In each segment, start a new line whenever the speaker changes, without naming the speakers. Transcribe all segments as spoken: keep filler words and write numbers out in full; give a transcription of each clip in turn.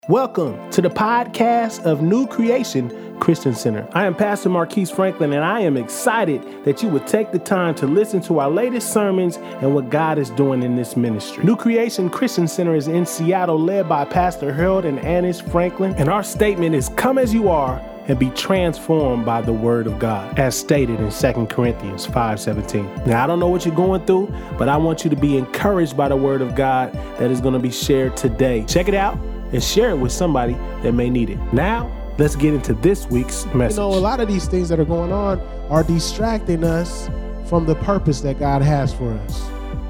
Welcome to the podcast of New Creation Christian Center. I am Pastor Marquise Franklin, and I am excited that you would take the time to listen to our latest sermons and what God is doing in this ministry. New Creation Christian Center is in Seattle, led by Pastor Harold and Annis Franklin, and our statement is, come as you are and be transformed by the word of God, as stated in Second Corinthians five seventeen. Now, I don't know what you're going through, but I want you to be encouraged by the word of God that is going to be shared today. Check it out and share it with somebody that may need it. Now, let's get into this week's message.
You know, a lot of these things that are going on are distracting us from the purpose that God has for us.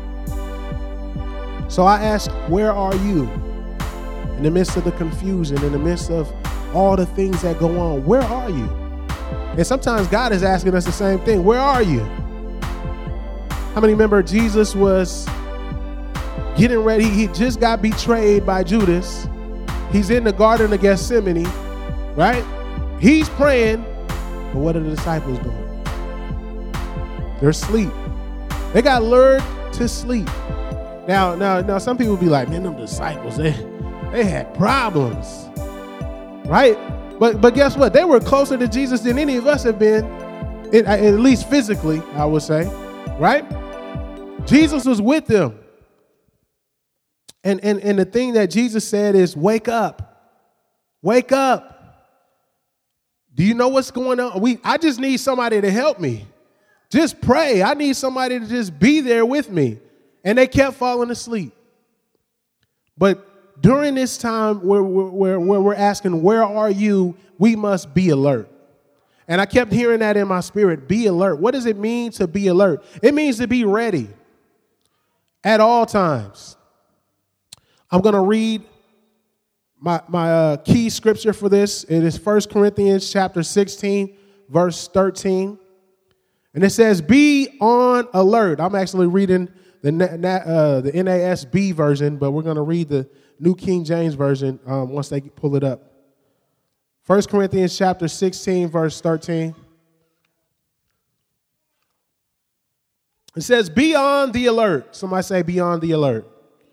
So I ask, where are you? In the midst of the confusion, in the midst of all the things that go on, where are you? And sometimes God is asking us the same thing. Where are you? How many remember Jesus was getting ready? He just got betrayed by Judas. He's in the Garden of Gethsemane, right? He's praying, but what are the disciples doing? They're asleep. They got lured to sleep. Now, now, now, some people be like, man, them disciples, they, they had problems, right? But, but guess what? They were closer to Jesus than any of us have been, it, at least physically, I would say, right? Jesus was with them. And, and, and the thing that Jesus said is, wake up, wake up. Do you know what's going on? We, I just need somebody to help me. Just pray. I need somebody to just be there with me. And they kept falling asleep. But during this time where, where, where we're asking, where are you? We must be alert. And I kept hearing that in my spirit, be alert. What does it mean to be alert? It means to be ready at all times. I'm going to read my, my uh, key scripture for this. It is First Corinthians chapter sixteen, verse thirteen. And it says, be on alert. I'm actually reading the, uh, the N A S B version, but we're going to read the New King James Version um, once they pull it up. First Corinthians chapter sixteen, verse thirteen. It says, be on the alert. Somebody say, be on the alert.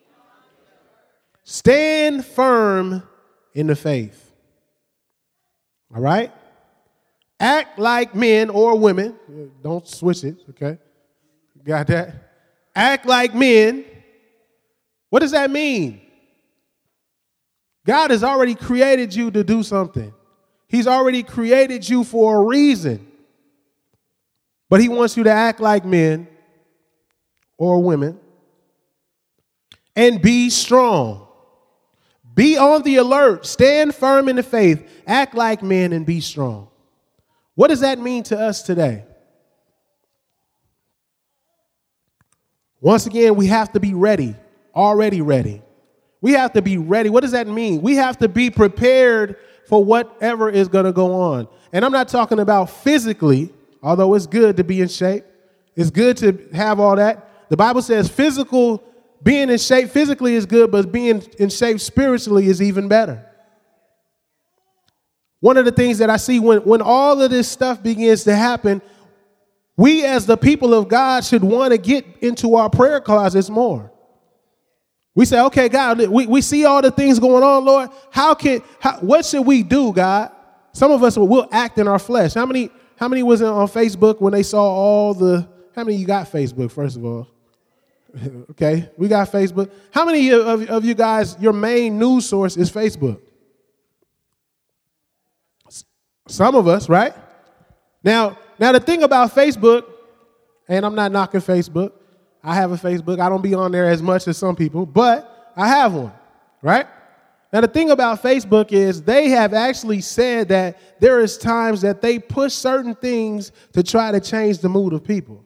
Stand firm in the faith. All right? Act like men or women. Don't switch it, okay? Got that? Act like men. What does that mean? God has already created you to do something. He's already created you for a reason. But he wants you to act like men or women and be strong. Be on the alert, stand firm in the faith, act like men, and be strong. What does that mean to us today? Once again, we have to be ready, already ready. We have to be ready. What does that mean? We have to be prepared for whatever is going to go on. And I'm not talking about physically, although it's good to be in shape. It's good to have all that. The Bible says physical Being in shape physically is good, but being in shape spiritually is even better. One of the things that I see when, when all of this stuff begins to happen, we as the people of God should want to get into our prayer closets more. We say, okay, God, we, we see all the things going on, Lord. How can, how, what should we do, God? Some of us will, will act in our flesh. How many, how many was on Facebook when they saw all the, how many of you got Facebook, first of all? Okay, we got Facebook. How many of, of you guys, your main news source is Facebook? Some of us, right? Now, now the thing about Facebook, and I'm not knocking Facebook. I have a Facebook. I don't be on there as much as some people, but I have one, right? Now, the thing about Facebook is they have actually said that there is times that they push certain things to try to change the mood of people,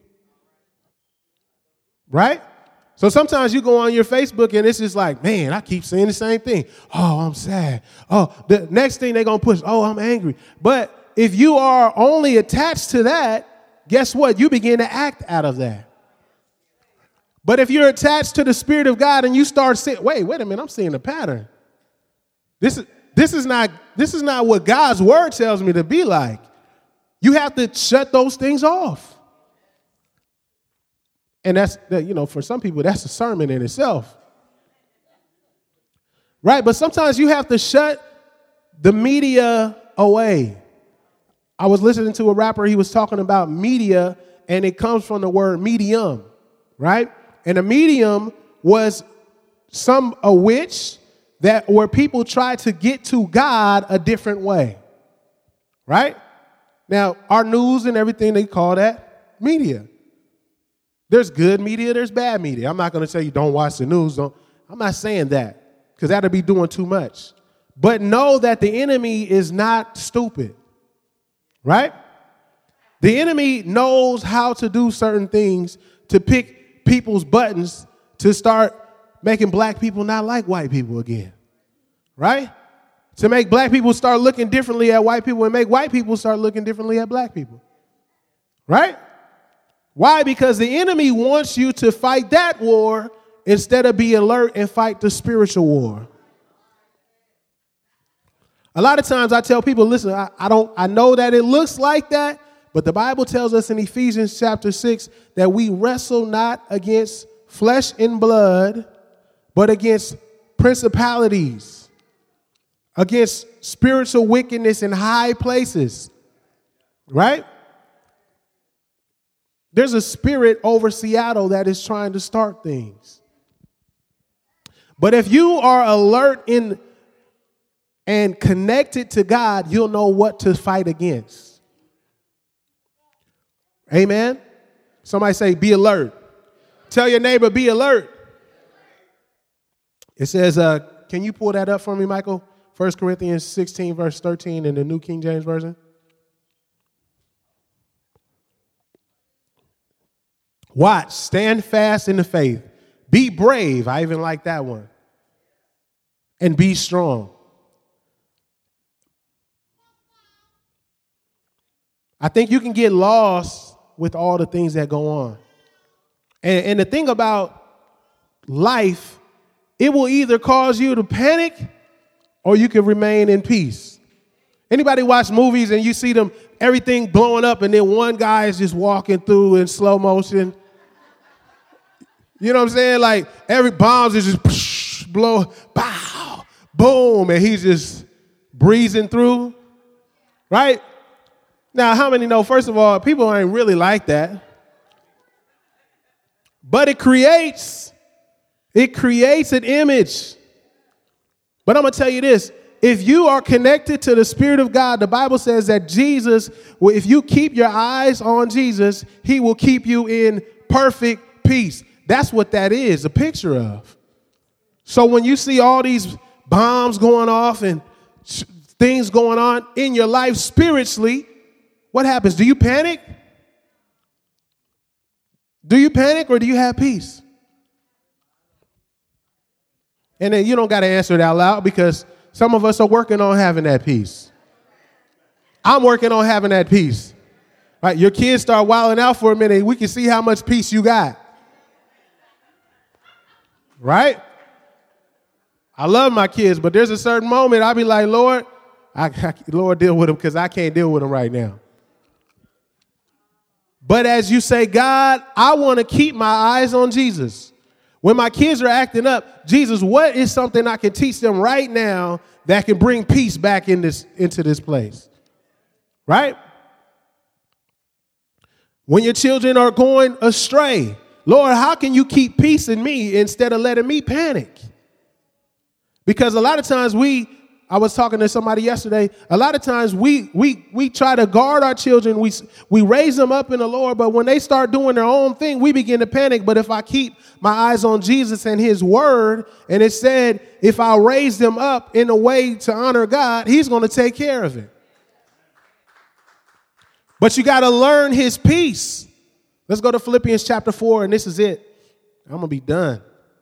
right? So sometimes you go on your Facebook and it's just like, man, I keep saying the same thing. Oh, I'm sad. Oh, the next thing they're going to push, oh, I'm angry. But if you are only attached to that, guess what? You begin to act out of that. But if you're attached to the Spirit of God and you start saying, wait, wait a minute, I'm seeing a pattern. This is, this is not, this is not what God's word tells me to be like. You have to shut those things off. And that's, that, you know, for some people, that's a sermon in itself. right? But sometimes you have to shut the media away. I was listening to a rapper. He was talking about media, and it comes from the word medium, right? And a medium was some a witch that where people try to get to God a different way, right? Now, our news and everything, they call that media. There's good media, there's bad media. I'm not going to tell you don't watch the news. Don't. I'm not saying that because that'll be doing too much. But know that the enemy is not stupid, right? The enemy knows how to do certain things to pick people's buttons to start making black people not like white people again, right? To make black people start looking differently at white people and make white people start looking differently at black people, right? Why? Because the enemy wants you to fight that war instead of be alert and fight the spiritual war. A lot of times I tell people, listen, I, I don't, I know that it looks like that, but the Bible tells us in Ephesians chapter six that we wrestle not against flesh and blood, but against principalities, against spiritual wickedness in high places, right? There's a spirit over Seattle that is trying to start things. But if you are alert in and connected to God, you'll know what to fight against. Amen? Somebody say, be alert. Tell your neighbor, be alert. It says, uh, can you pull that up for me, Michael? First Corinthians sixteen, verse thirteen in the New King James Version. Watch, stand fast in the faith. Be brave. I even like that one. And be strong. I think you can get lost with all the things that go on. And, and the thing about life, it will either cause you to panic or you can remain in peace. Anybody watch movies and you see them, everything blowing up, and then one guy is just walking through in slow motion? You know what I'm saying? Like every bombs is just psh, blow, bow, boom, and he's just breezing through, right? Now, how many know, first of all, people ain't really like that. But it creates, it creates an image. But I'm going to tell you this. If you are connected to the Spirit of God, the Bible says that Jesus, well, if you keep your eyes on Jesus, he will keep you in perfect peace. That's what that is, a picture of. So when you see all these bombs going off and things going on in your life spiritually, what happens? Do you panic? Do you panic or do you have peace? And then you don't got to answer it out loud because some of us are working on having that peace. I'm working on having that peace. Right? Your kids start wilding out for a minute. We can see how much peace you got. Right? I love my kids, but there's a certain moment I'll be like, Lord, I, I, Lord, deal with them because I can't deal with them right now. But as you say, God, I want to keep my eyes on Jesus. When my kids are acting up, Jesus, what is something I can teach them right now that can bring peace back in this, into this place? Right? When your children are going astray, Lord, how can you keep peace in me instead of letting me panic? Because a lot of times we, I was talking to somebody yesterday, a lot of times we we we try to guard our children, we we raise them up in the Lord, but when they start doing their own thing, we begin to panic. But if I keep my eyes on Jesus and his word, and it said, if I raise them up in a way to honor God, he's going to take care of it. But you got to learn his peace. Let's go to Philippians chapter four, and this is it. I'm going to be done.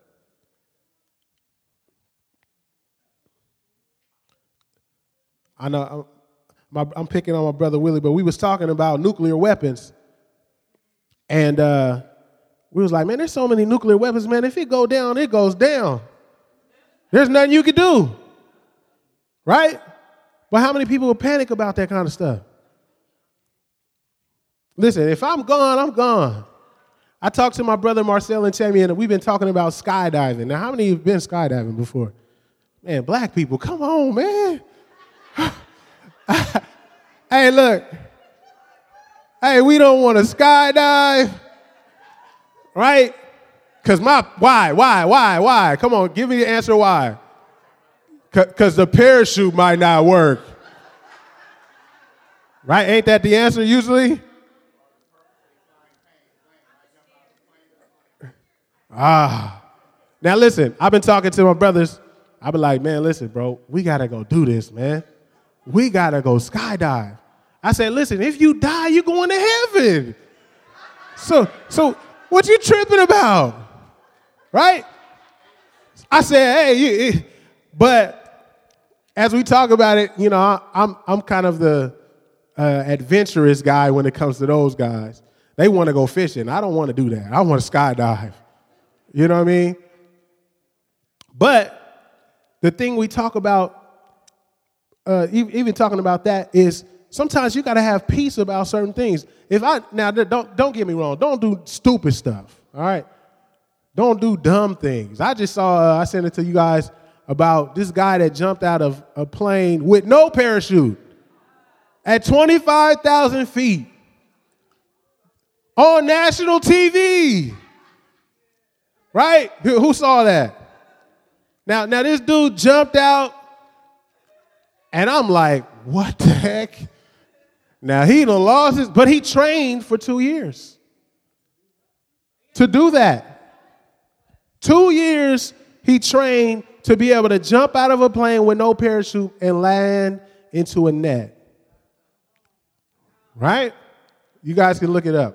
I know I'm, my, I'm picking on my brother Willie, but we was talking about nuclear weapons. And uh, we was like, man, there's so many nuclear weapons, man. If it go down, it goes down. There's nothing you can do. Right? But how many people will panic about that kind of stuff? Listen, if I'm gone, I'm gone. I talked to my brother Marcel and Tammy, and we've been talking about skydiving. Now, how many of you have been skydiving before? Man, black people, come on, man. Hey, look. Hey, we don't want to skydive, right? Because my, why, why, why, why? Come on, give me the answer why. Because the parachute might not work. Right? Ain't that the answer usually? Ah. Now listen, I've been talking to my brothers. I've been like, man, listen, bro, we got to go do this, man. We got to go skydive. I said, listen, if you die, you're going to heaven. So, so what you tripping about? Right? I said, hey, you, but as we talk about it, you know, I, I'm I'm kind of the uh, adventurous guy when it comes to those guys. They want to go fishing. I don't want to do that. I want to skydive. You know what I mean? But the thing we talk about, uh, even, even talking about that, is sometimes you got to have peace about certain things. If I now don't don't get me wrong, don't do stupid stuff. All right, don't do dumb things. I just saw uh, I sent it to you guys about this guy that jumped out of a plane with no parachute at twenty-five thousand feet on national T V. Right? Who saw that? Now, now this dude jumped out, and I'm like, what the heck? Now, he done lost his, but he trained for two years to do that. Two years he trained to be able to jump out of a plane with no parachute and land into a net. Right? You guys can look it up.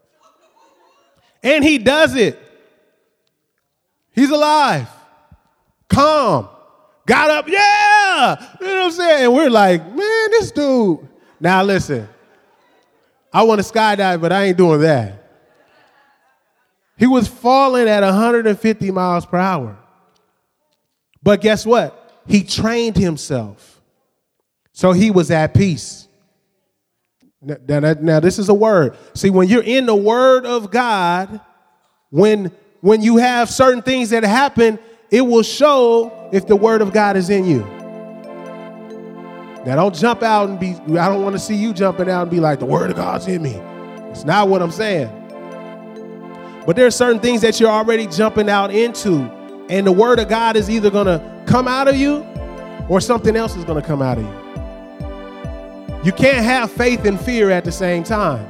And he does it. He's alive. Calm. Got up. Yeah. You know what I'm saying? And we're like, man, this dude. Now listen, I want to skydive, but I ain't doing that. He was falling at one hundred fifty miles per hour. But guess what? He trained himself. So he was at peace. Now, now, now this is a word. See, when you're in the word of God, when, when you have certain things that happen, it will show if the word of God is in you. Now, don't jump out and be, I don't want to see you jumping out and be like, the word of God's in me. It's not what I'm saying. But there are certain things that you're already jumping out into, and the word of God is either going to come out of you or something else is going to come out of you. You can't have faith and fear at the same time.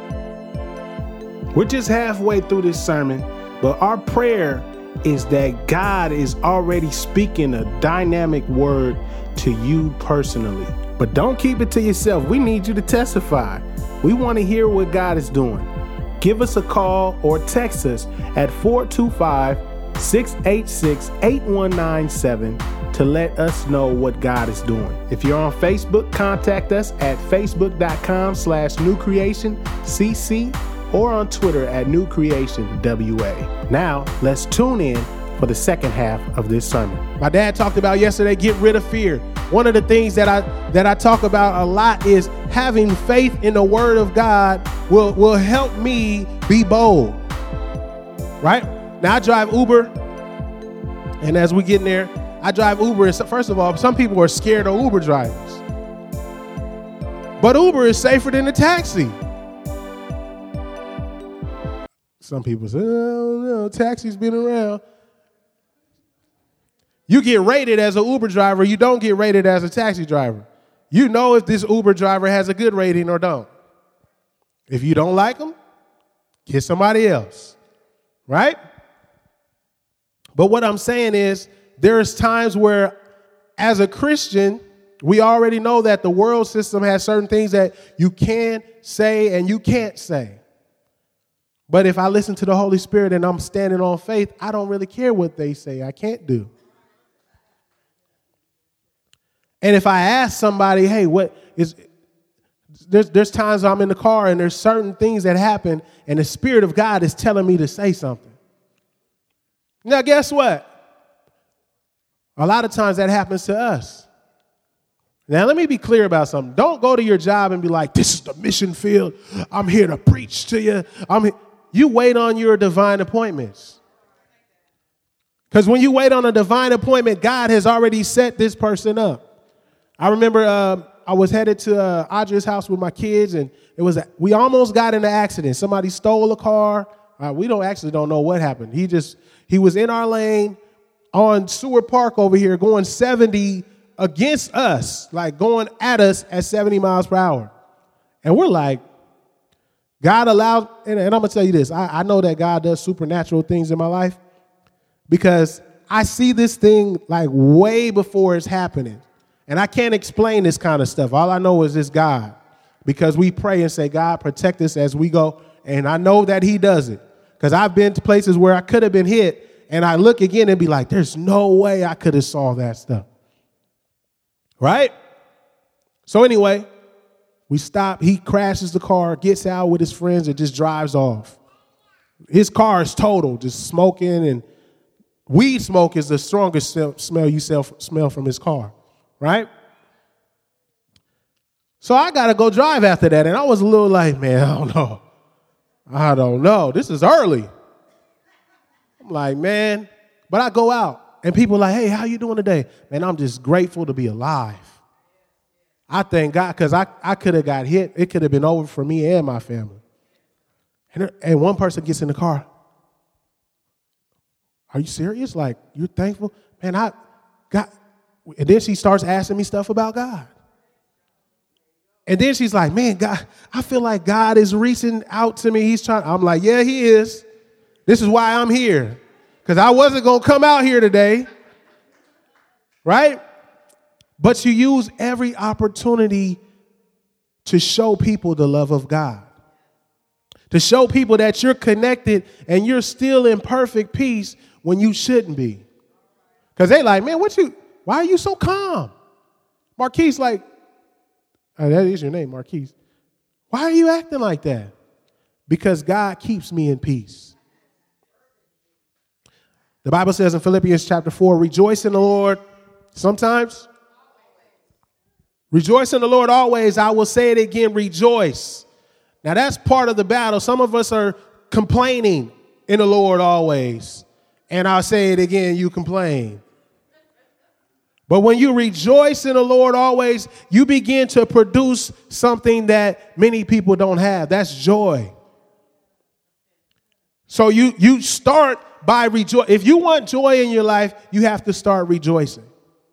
We're just halfway through this sermon, but our prayer is that God is already speaking a dynamic word to you personally. But don't keep it to yourself. We need you to testify. We want to hear what God is doing. Give us a call or text us at four two five, six eight six, eight one nine seven to let us know what God is doing. If you're on Facebook, contact us at facebook.com slash new creation cc or on Twitter at new creation W A. Now, let's tune in for the second half of this sermon.
My dad talked about yesterday, get rid of fear. One of the things that I that I talk about a lot is having faith in the word of God will, will help me be bold. Right? Now I drive Uber, and as we get in there, I drive Uber, and so, first of all, some people are scared of Uber drivers. But Uber is safer than a taxi. Some people say, oh, no, taxi's been around. You get rated as an Uber driver. You don't get rated as a taxi driver. You know if this Uber driver has a good rating or don't. If you don't like them, get somebody else, right? But what I'm saying is there's times where, as a Christian, we already know that the world system has certain things that you can say and you can't say. But if I listen to the Holy Spirit and I'm standing on faith, I don't really care what they say I can't do. And if I ask somebody, hey, what is, there's, there's times I'm in the car and there's certain things that happen and the Spirit of God is telling me to say something. Now, guess what? A lot of times that happens to us. Now, let me be clear about something. Don't go to your job and be like, this is the mission field. I'm here to preach to you. I'm here. You wait on your divine appointments. Because when you wait on a divine appointment, God has already set this person up. I remember uh, I was headed to uh, Audra's house with my kids, and it was we almost got in an accident. Somebody stole a car. Uh, we don't actually don't know what happened. He just he was in our lane on Seward Park over here, going seventy against us, like going at us at seventy miles per hour, and we're like, God allowed. And, and I'm gonna tell you this: I, I know that God does supernatural things in my life, because I see this thing like way before it's happening. And I can't explain this kind of stuff. All I know is it's God, because we pray and say, God, protect us as we go. And I know that he does it, because I've been to places where I could have been hit, and I look again and be like, there's no way I could have saw that stuff. Right? So anyway, we stop. He crashes the car, gets out with his friends, and just drives off. His car is total, just smoking, and weed smoke is the strongest smell you smell from his car, right? So I got to go drive after that, and I was a little like, man, I don't know. I don't know. This is early. I'm like, man. But I go out, and people are like, hey, how you doing today? Man, I'm just grateful to be alive. I thank God, because I, I could have got hit. It could have been over for me and my family. And, and one person gets in the car. Are you serious? Like, you're thankful? Man, I got, and then she starts asking me stuff about God. And then she's like, man, God, I feel like God is reaching out to me. He's trying. I'm like, yeah, he is. This is why I'm here. Because I wasn't going to come out here today. Right? But you use every opportunity to show people the love of God. To show people that you're connected and you're still in perfect peace when you shouldn't be. Because they like, man, what you, why are you so calm? Marquise like, oh, that is your name, Marquise. Why are you acting like that? Because God keeps me in peace. The Bible says in Philippians chapter four, rejoice in the Lord sometimes. Rejoice in the Lord always. I will say it again, rejoice. Now that's part of the battle. Some of us are complaining in the Lord always. And I'll say it again, you complain. But when you rejoice in the Lord always, you begin to produce something that many people don't have. That's joy. So you, you start by rejoicing. If you want joy in your life, you have to start rejoicing.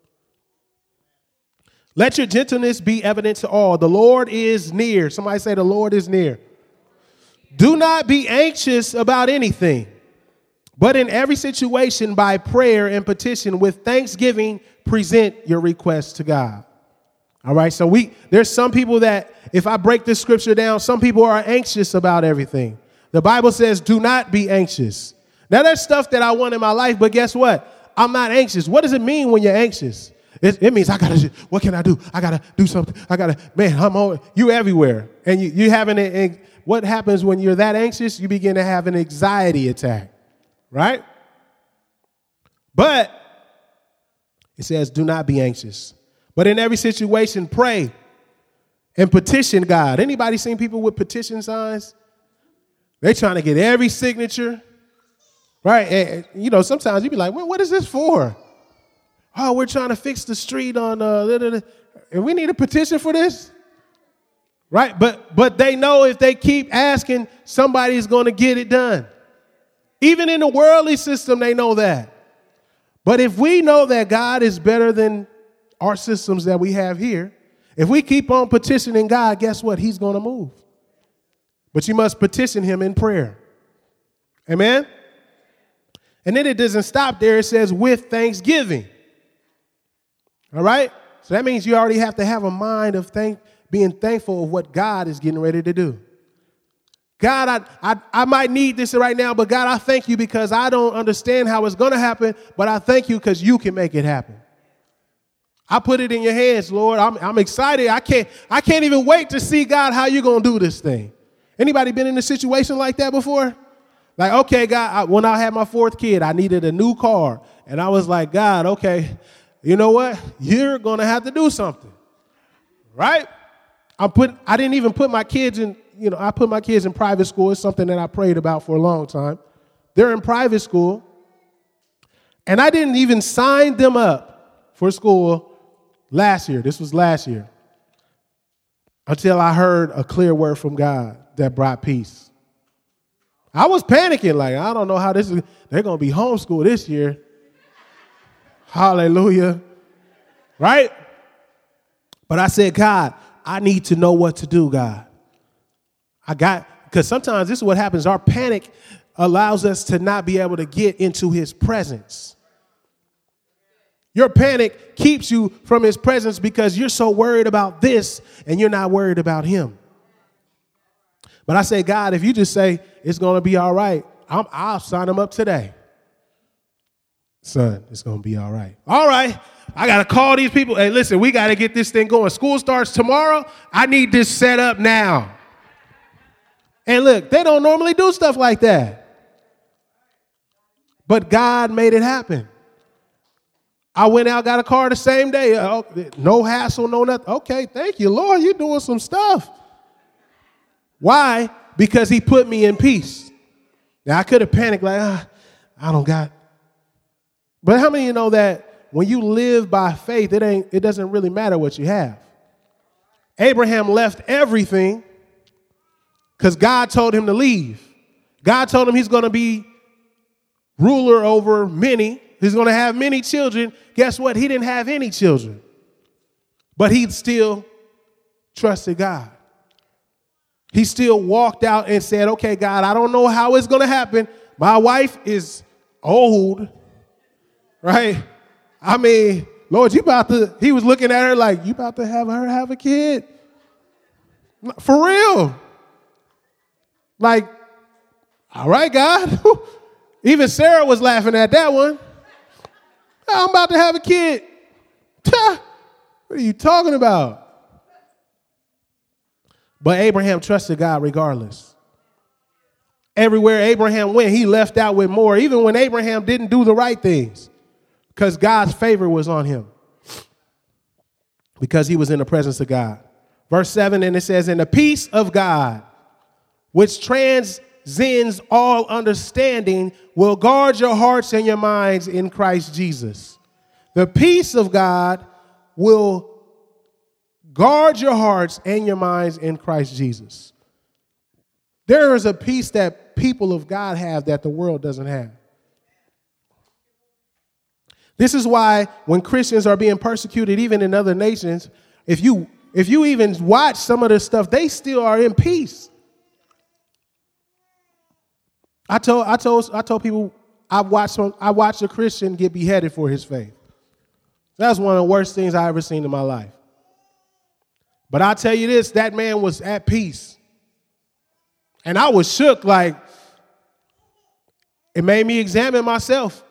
Let your gentleness be evident to all. The Lord is near. Somebody say the Lord is near. Do not be anxious about anything, but in every situation by prayer and petition with thanksgiving, present your requests to God. All right. So we there's some people that if I break this scripture down, some people are anxious about everything. The Bible says do not be anxious. Now there's stuff that I want in my life, but guess what? I'm not anxious. What does it mean when you're anxious? It, it means I got to, what can I do? I got to do something. I got to, man, I'm on, you everywhere. And you, you having a, what happens when you're that anxious? You begin to have an anxiety attack, right? But it says, do not be anxious. But in every situation, pray and petition God. Anybody seen people with petition signs? They're trying to get every signature, right? And, you know, sometimes you be like, well, what is this for? Oh, we're trying to fix the street on, uh, da, da, da. And we need a petition for this, right? But but they know if they keep asking, somebody's going to get it done. Even in the worldly system, they know that. But if we know that God is better than our systems that we have here, if we keep on petitioning God, guess what? He's going to move. But you must petition him in prayer. Amen? And then it doesn't stop there. It says with thanksgiving. All right? So that means you already have to have a mind of thank, being thankful of what God is getting ready to do. God, I, I, I might need this right now, but God, I thank you because I don't understand how it's going to happen, but I thank you because you can make it happen. I put it in your hands, Lord. I'm, I'm excited. I can't, I can't even wait to see, God, how you're going to do this thing. Anybody been in a situation like that before? Like, okay, God, I, when I had my fourth kid, I needed a new car. And I was like, God, okay, you know what? You're going to have to do something, right? I put, I didn't even put my kids in, you know, I put my kids in private school. It's something that I prayed about for a long time. They're in private school. And I didn't even sign them up for school last year. This was last year. Until I heard a clear word from God that brought peace. I was panicking, like, I don't know how this is. They're going to be homeschooled this year. Hallelujah. Right? But I said, God, I need to know what to do, God. I got, because sometimes this is what happens. Our panic allows us to not be able to get into his presence. Your panic keeps you from his presence because you're so worried about this and you're not worried about him. But I say, God, if you just say it's going to be all right, I'm, I'll sign him up today. Son, it's going to be all right. All right. I got to call these people. Hey, listen, we got to get this thing going. School starts tomorrow. I need this set up now. And look, they don't normally do stuff like that. But God made it happen. I went out, got a car the same day. Uh, no hassle, no nothing. Okay, thank you, Lord. You're doing some stuff. Why? Because he put me in peace. Now, I could have panicked like, ah, I don't got. But how many of you know that when you live by faith, it ain't, it doesn't really matter what you have. Abraham left everything because God told him to leave. God told him he's going to be ruler over many. He's going to have many children. Guess what? He didn't have any children. But he still trusted God. He still walked out and said, okay, God, I don't know how it's going to happen. My wife is old, right? I mean, Lord, you about to, he was looking at her like, you about to have her have a kid? For real. Like, all right, God. Even Sarah was laughing at that one. I'm about to have a kid. What are you talking about? But Abraham trusted God regardless. Everywhere Abraham went, he left out with more, even when Abraham didn't do the right things, because God's favor was on him, because he was in the presence of God. Verse seven, and it says, and the peace of God, which transcends all understanding, will guard your hearts and your minds in Christ Jesus. The peace of God will guard your hearts and your minds in Christ Jesus. There is a peace that people of God have that the world doesn't have. This is why when Christians are being persecuted, even in other nations, if you if you even watch some of this stuff, they still are in peace. I told I told I told people I watched some, I watched a Christian get beheaded for his faith. That's one of the worst things I ever seen in my life. But I'll tell you this, that man was at peace. And I was shook, like, it made me examine myself.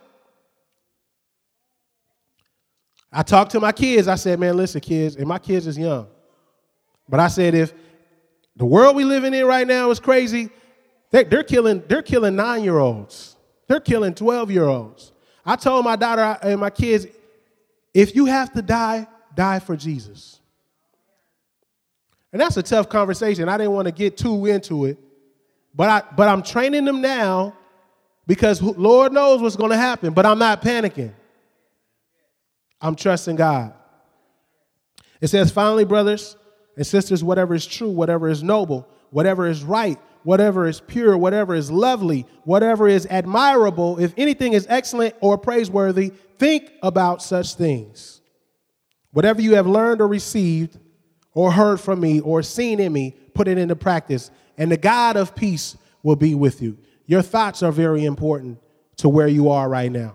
I talked to my kids. I said, man, listen, kids, and my kids is young. But I said, if the world we living in right now is crazy, they, they're killing, they're killing nine-year-olds. They're killing twelve-year-olds. I told my daughter and my kids, if you have to die, die for Jesus. And that's a tough conversation. I didn't want to get too into it. But, I, but I'm training them now because Lord knows what's going to happen. But I'm not panicking. I'm trusting God. It says, finally, brothers and sisters, whatever is true, whatever is noble, whatever is right, whatever is pure, whatever is lovely, whatever is admirable, if anything is excellent or praiseworthy, think about such things. Whatever you have learned or received or heard from me or seen in me, put it into practice, and the God of peace will be with you. Your thoughts are very important to where you are right now.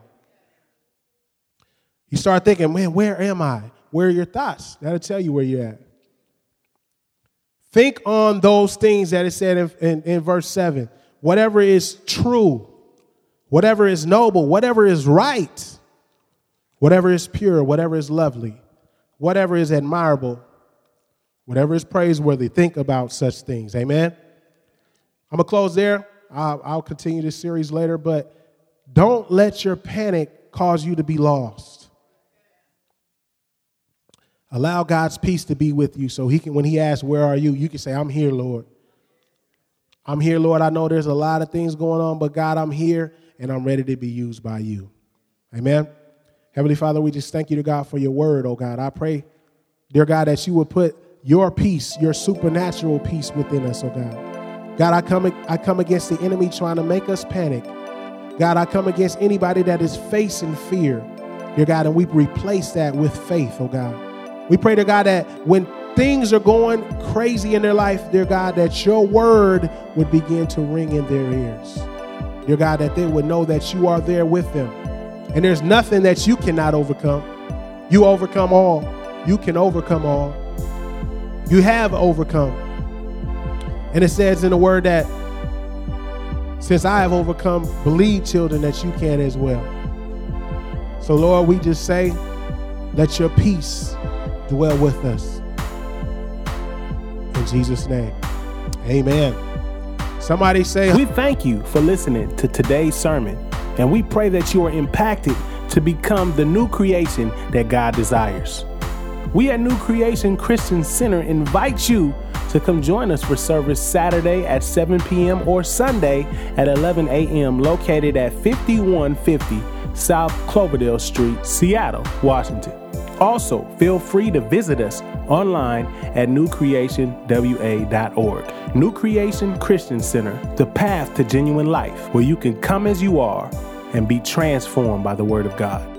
You start thinking, man, where am I? Where are your thoughts? That'll tell you where you're at. Think on those things that it said in, in, in verse seven. Whatever is true, whatever is noble, whatever is right, whatever is pure, whatever is lovely, whatever is admirable, whatever is praiseworthy, think about such things. Amen? I'm going to close there. I'll, I'll continue this series later, but don't let your panic cause you to be lost. Allow God's peace to be with you so he can, when he asks, where are you? You can say, I'm here, Lord. I'm here, Lord. I know there's a lot of things going on, but God, I'm here and I'm ready to be used by you. Amen. Heavenly Father, we just thank you to God for your word, oh God. I pray, dear God, that you would put your peace, your supernatural peace within us, oh God. God, I come, I come against the enemy trying to make us panic. God, I come against anybody that is facing fear, dear God, and we replace that with faith, oh God. We pray to God that when things are going crazy in their life, dear God, that your word would begin to ring in their ears. Dear God, that they would know that you are there with them. And there's nothing that you cannot overcome. You overcome all. You can overcome all. You have overcome. And it says in the word that since I have overcome, believe, children, that you can as well. So, Lord, we just say, let your peace dwell with us. In Jesus' name, amen. Somebody say,
we thank you for listening to today's sermon, and we pray that you are impacted to become the new creation that God desires. We at New Creation Christian Center invite you to come join us for service Saturday at seven p.m. or Sunday at eleven a.m. located at fifty-one fifty South Cloverdale Street, Seattle, Washington. Also, feel free to visit us online at new creation w a dot org. New Creation Christian Center, the path to genuine life, where you can come as you are and be transformed by the Word of God.